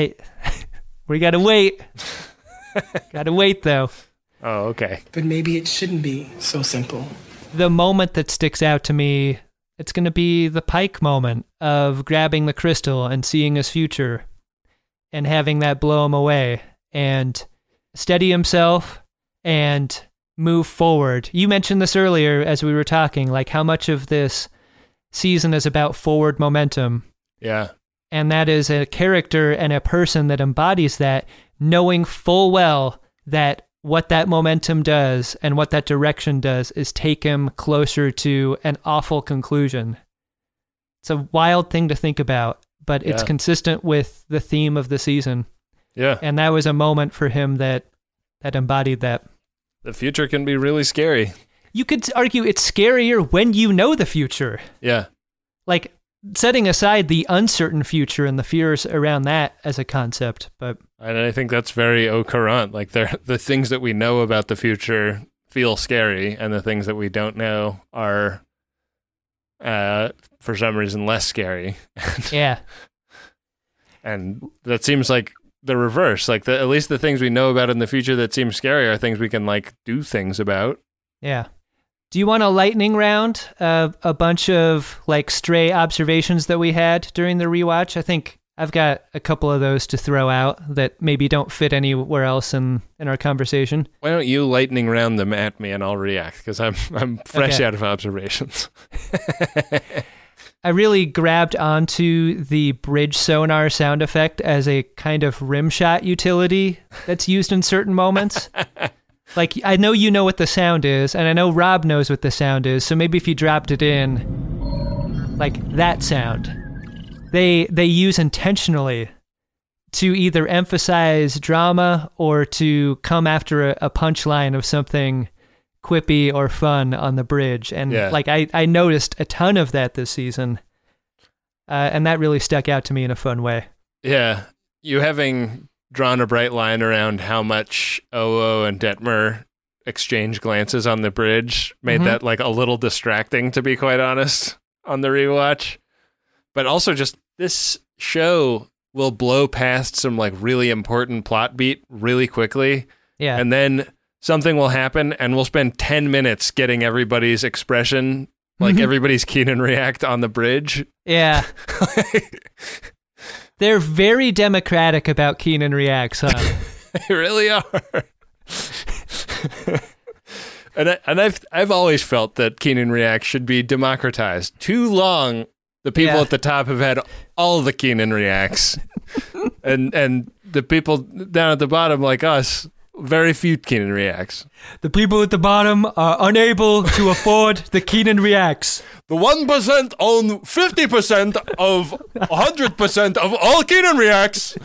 We gotta wait. Gotta wait, though. Oh, okay. But maybe it shouldn't be so simple. The moment that sticks out to me it's going to be the Pike moment of grabbing the crystal and seeing his future and having that blow him away and steady himself and move forward. You mentioned this earlier as we were talking, like how much of this season is about forward momentum. Yeah. And that is a character and a person that embodies that, knowing full well that what that momentum does and what that direction does is take him closer to an awful conclusion. It's a wild thing to think about, but it's consistent with the theme of the season. Yeah. And that was a moment for him that embodied that. The future can be really scary. You could argue it's scarier when you know the future. Yeah. Like, setting aside the uncertain future and the fears around that as a concept, but... And I think that's very au courant. Like, the things that we know about the future feel scary, and the things that we don't know are, for some reason, less scary. Yeah. And that seems like the reverse. Like, at least the things we know about in the future that seem scary are things we can, like, do things about. Yeah. Do you want a lightning round of a bunch of like stray observations that we had during the rewatch? I think I've got a couple of those to throw out that maybe don't fit anywhere else in our conversation. Why don't you lightning round them at me and I'll react, because I'm fresh out of observations. I really grabbed onto the bridge sonar sound effect as a kind of rim shot utility that's used in certain moments. Like, I know you know what the sound is, and I know Rob knows what the sound is, so maybe if you dropped it in, like that sound, they use intentionally to either emphasize drama or to come after a punchline of something quippy or fun on the bridge. And like I noticed a ton of that this season, and that really stuck out to me in a fun way. Yeah, you having drawn a bright line around how much Owo and Detmer exchange glances on the bridge made that like a little distracting, to be quite honest, on the rewatch. But also just this show will blow past some like really important plot beat really quickly. Yeah. And then something will happen and we'll spend 10 minutes getting everybody's expression, like everybody's Kenan react on the bridge. Yeah. They're very democratic about Kenan reacts, huh? They really are. and I've always felt that Kenan reacts should be democratized. Too long, the people at the top have had all the Kenan reacts, and the people down at the bottom, like us, very few Kenan reacts. The people at the bottom are unable to afford the Kenan reacts. The 1% own 50% of 100% of all Kenan reacts.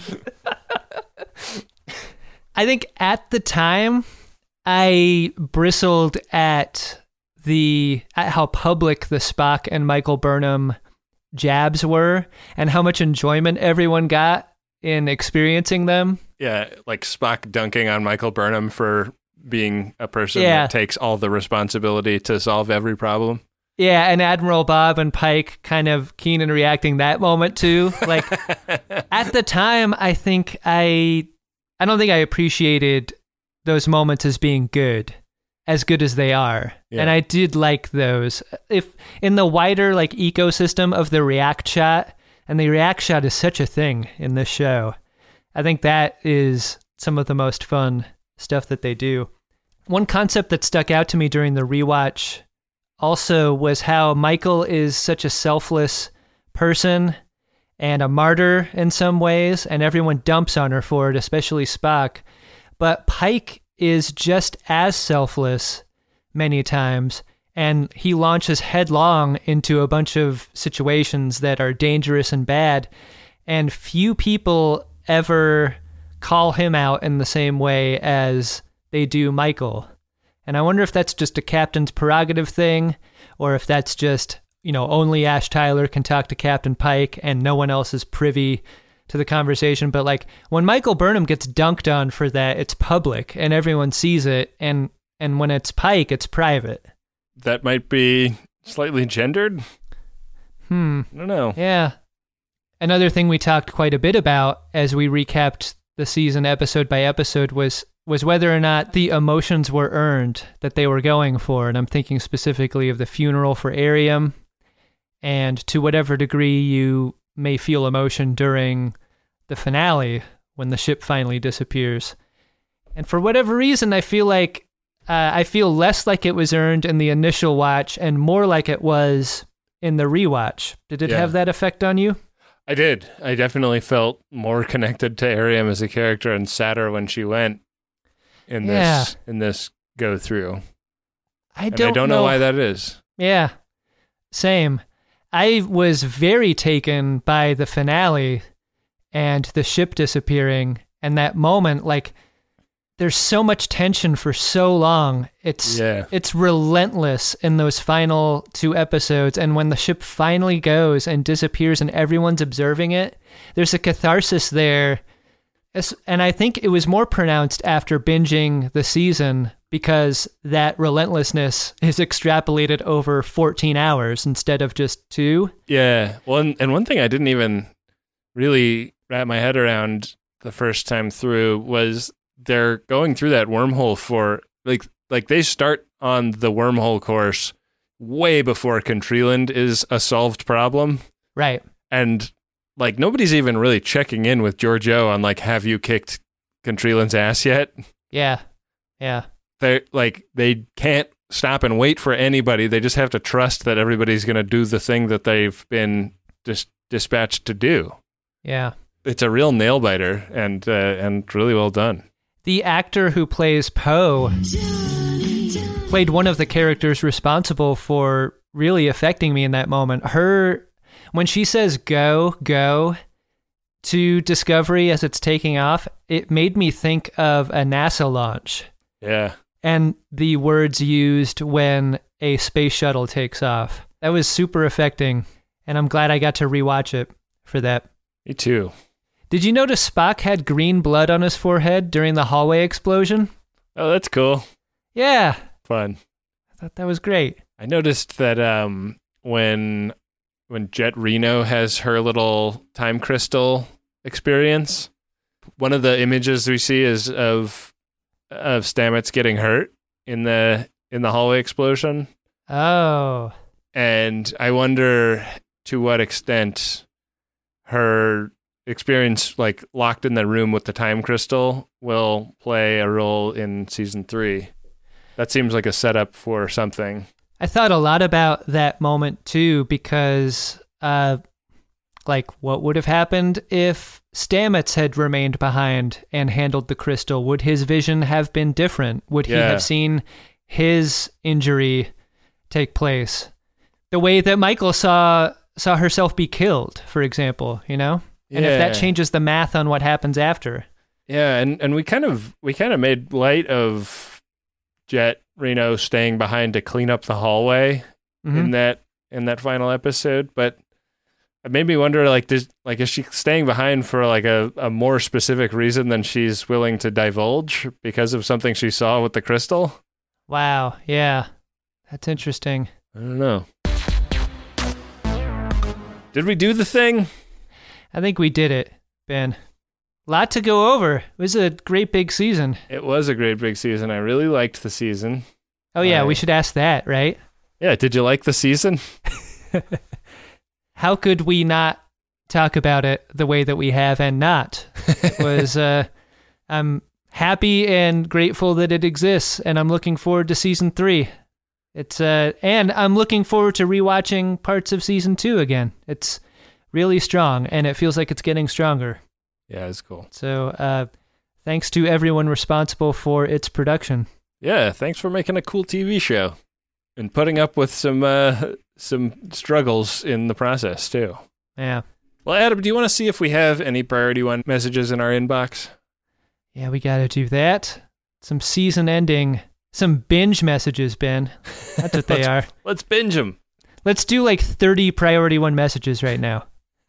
I think at the time, I bristled at how public the Spock and Michael Burnham jabs were and how much enjoyment everyone got in experiencing them. Yeah, like Spock dunking on Michael Burnham for being a person that takes all the responsibility to solve every problem. Yeah, and Admiral Bob and Pike kind of Kenan reacting that moment too. Like at the time, I don't think I appreciated those moments as being as good as they are. Yeah. And I did like those. If in the wider like ecosystem of the react shot, and the react shot is such a thing in this show, I think that is some of the most fun stuff that they do. One concept that stuck out to me during the rewatch also was how Michael is such a selfless person and a martyr in some ways, and everyone dumps on her for it, especially Spock. But Pike is just as selfless many times, and he launches headlong into a bunch of situations that are dangerous and bad, and few people ever call him out in the same way as they do Michael. And I wonder if that's just a captain's prerogative thing, or if that's just, only Ash Tyler can talk to Captain Pike and no one else is privy to the conversation. But like when Michael Burnham gets dunked on for that, it's public and everyone sees it. And when it's Pike, it's private. That might be slightly gendered. I don't know. Yeah. Another thing we talked quite a bit about as we recapped the season episode by episode was whether or not the emotions were earned that they were going for. And I'm thinking specifically of the funeral for Arium and to whatever degree you may feel emotion during the finale when the ship finally disappears. And for whatever reason, I feel like I feel less like it was earned in the initial watch and more like it was in the rewatch. Did it have that effect on you? I did. I definitely felt more connected to Airiam as a character and sadder when she went in this go through. I don't know why that is. Yeah, same. I was very taken by the finale and the ship disappearing, and that moment, like, there's so much tension for so long. It's relentless in those final 2 episodes, and when the ship finally goes and disappears and everyone's observing it, there's a catharsis there. And I think it was more pronounced after binging the season because that relentlessness is extrapolated over 14 hours instead of just 2. Yeah. One thing I didn't even really wrap my head around the first time through was they're going through that wormhole for like they start on the wormhole course way before Contreland is a solved problem. Right. And like nobody's even really checking in with Georgiou on like, have you kicked Contreland's ass yet? Yeah. Yeah. They can't stop and wait for anybody. They just have to trust that everybody's going to do the thing that they've been dispatched to do. Yeah. It's a real nail biter and really well done. The actor who plays Poe played one of the characters responsible for really affecting me in that moment. When she says go to Discovery as it's taking off, it made me think of a NASA launch. Yeah. And the words used when a space shuttle takes off. That was super affecting, and I'm glad I got to rewatch it for that. Me too. Did you notice Spock had green blood on his forehead during the hallway explosion? Oh, that's cool. Yeah. Fun. I thought that was great. I noticed that when Jet Reno has her little time crystal experience, one of the images we see is of Stamets getting hurt in the hallway explosion. Oh. And I wonder to what extent her experience, like locked in the room with the time crystal, will play a role in season 3. That seems like a setup for something. I thought a lot about that moment too, because what would have happened if Stamets had remained behind and handled the crystal? Would his vision have been different? Would he have seen his injury take place the way that Michael saw herself be killed, for example, you know? And if that changes the math on what happens after. Yeah, and we kind of made light of Jet Reno staying behind to clean up the hallway in that final episode, but it made me wonder, is she staying behind for like a more specific reason than she's willing to divulge because of something she saw with the crystal? Wow, yeah. That's interesting. I don't know. Did we do the thing? I think we did it, Ben. Lot to go over. It was a great big season. It was a great big season. I really liked the season. Oh yeah, we should ask that, right? Yeah, did you like the season? How could we not talk about it the way that we have and not? It was, I'm happy and grateful that it exists, and I'm looking forward to season 3. And I'm looking forward to rewatching parts of season 2 again. It's really strong, and it feels like it's getting stronger. Yeah, it's cool. So, thanks to everyone responsible for its production. Yeah, thanks for making a cool TV show and putting up with some struggles in the process too. Yeah. Well, Adam, do you want to see if we have any Priority 1 messages in our inbox? Yeah, we got to do that. Some season ending, some binge messages, Ben. That's what they are. Let's binge them. Let's do like 30 Priority 1 messages right now.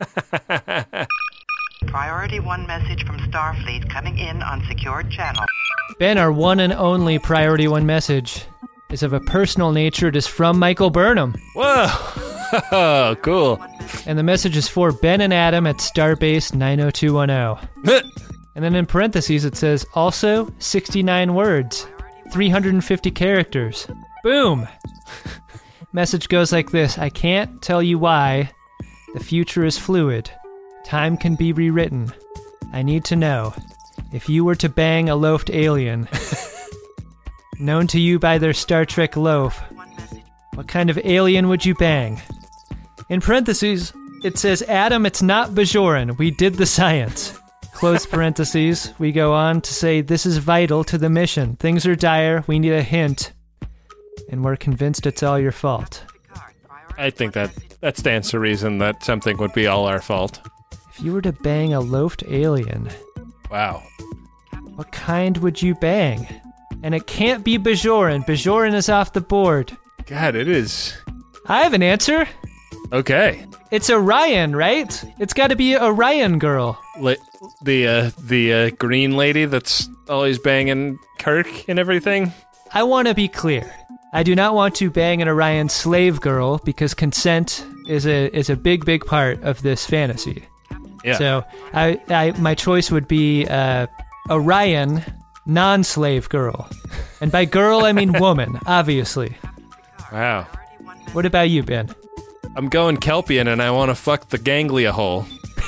Priority 1 message from Starfleet coming in on secured channel. Ben, our one and only Priority 1 message is of a personal nature. It is from Michael Burnham. Whoa! Cool. And the message is for Ben and Adam at Starbase 90210. And then in parentheses it says, also 69 words, 350 characters. Boom! Message goes like this: I can't tell you why. The future is fluid. Time can be rewritten. I need to know, if you were to bang a loafed alien, known to you by their Star Trek loaf, what kind of alien would you bang? In parentheses, it says, Adam, it's not Bajoran. We did the science. Close parentheses. We go on to say, this is vital to the mission. Things are dire. We need a hint. And we're convinced it's all your fault. I think that stands to reason that something would be all our fault. If you were to bang a loafed alien... Wow. What kind would you bang? And it can't be Bajoran. Bajoran is off the board. God, it is. I have an answer. Okay. It's Orion, right? It's got to be Orion girl. The green lady that's always banging Kirk and everything? I want to be clear. I do not want to bang an Orion slave girl because consent is a big part of this fantasy. Yeah. So my choice would be Orion non-slave girl. And by girl, I mean woman, obviously. Wow. What about you, Ben? I'm going Kelpian and I want to fuck the ganglia hole.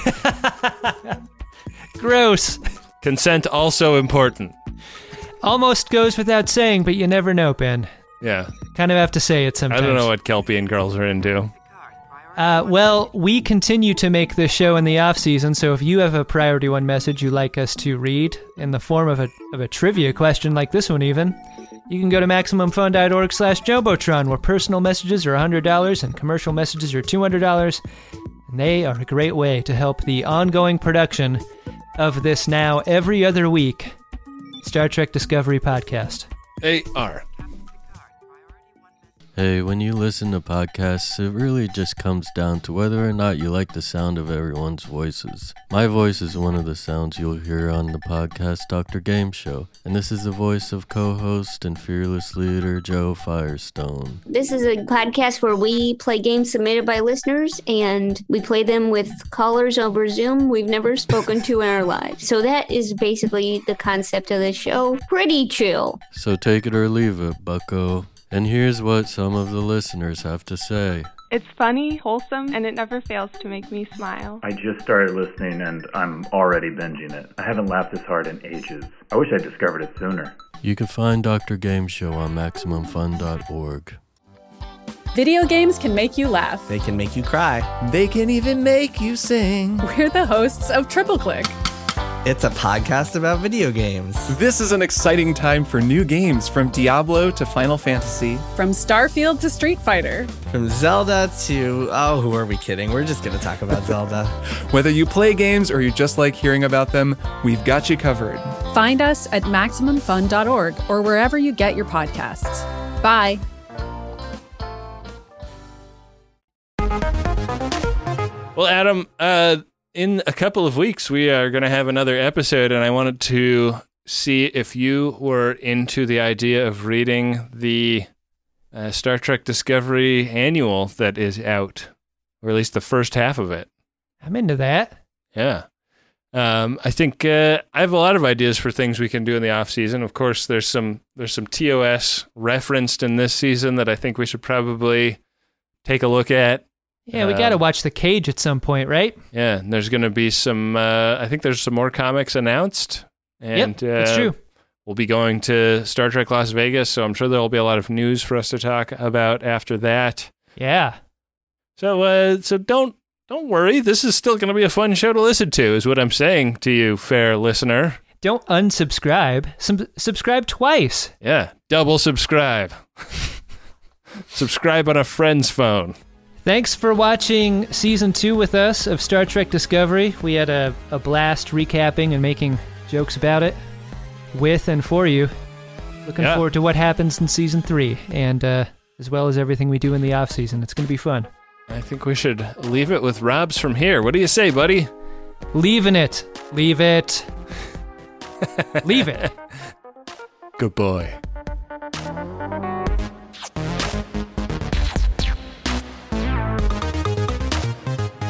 Gross. Consent also important. Almost goes without saying, but you never know, Ben. Yeah. Kind of have to say it sometimes. I don't know what Kelpian girls are into. Well, we continue to make this show in the off-season, so if you have a Priority One message you'd like us to read in the form of a trivia question like this one even, you can go to MaximumFun.org/Jumbotron, where personal messages are $100 and commercial messages are $200, and they are a great way to help the ongoing production of this now every other week Star Trek Discovery podcast. AR. Hey, when you listen to podcasts, it really just comes down to whether or not you like the sound of everyone's voices. My voice is one of the sounds you'll hear on the podcast Dr. Game Show, and this is the voice of co-host and fearless leader Joe Firestone. This is a podcast where we play games submitted by listeners, and we play them with callers over Zoom we've never spoken to in our lives. So that is basically the concept of the show. Pretty chill. So take it or leave it, bucko. And here's what some of the listeners have to say. It's funny, wholesome, and it never fails to make me smile. I just started listening and I'm already binging it. I haven't laughed this hard in ages. I wish I discovered it sooner. You can find Dr. Game Show on MaximumFun.org. Video games can make you laugh. They can make you cry. They can even make you sing. We're the hosts of Triple Click. It's a podcast about video games. This is an exciting time for new games, from Diablo to Final Fantasy. From Starfield to Street Fighter. From Zelda to... oh, who are we kidding? We're just going to talk about Zelda. Whether you play games or you just like hearing about them, we've got you covered. Find us at MaximumFun.org or wherever you get your podcasts. Bye. Well, Adam, in a couple of weeks, we are going to have another episode, and I wanted to see if you were into the idea of reading the Star Trek Discovery annual that is out, or at least the first half of it. I'm into that. Yeah. I think I have a lot of ideas for things we can do in the off season. Of course, there's some TOS referenced in this season that I think we should probably take a look at. Yeah, we got to watch The Cage at some point, right? Yeah, and there's going to be some, I think there's some more comics announced. And, yep, that's true. We'll be going to Star Trek Las Vegas, so I'm sure there'll be a lot of news for us to talk about after that. Yeah. So don't worry. This is still going to be a fun show to listen to, is what I'm saying to you, fair listener. Don't unsubscribe. Subscribe twice. Yeah, double subscribe. Subscribe on a friend's phone. Thanks for watching Season 2 with us of Star Trek Discovery. We had a blast recapping and making jokes about it with and for you. Looking forward to what happens in Season 3, and as well as everything we do in the off-season. It's going to be fun. I think we should leave it with Robs from here. What do you say, buddy? Leaving it. Leave it. Leave it. Good boy.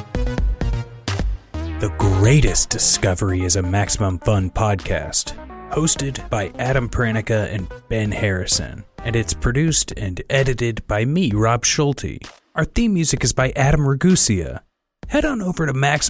The greatest discovery is a Maximum Fun podcast. hosted by Adam Pranica and Ben Harrison, and it's produced and edited by me, Rob Schulte. Our theme music is by Adam Ragusia. Head on over to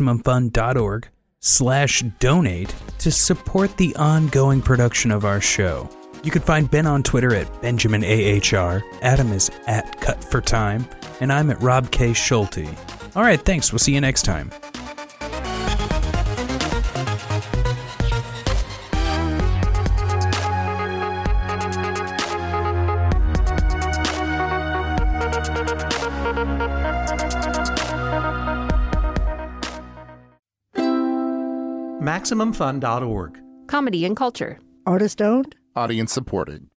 MaximumFun.org/donate to support the ongoing production of our show. You can find Ben on Twitter at BenjaminAHR, Adam is at CutForTime, and I'm at Rob K. Schulte. All right, thanks. We'll see you next time. MaximumFun.org. Comedy and culture. Artist owned. Audience supported.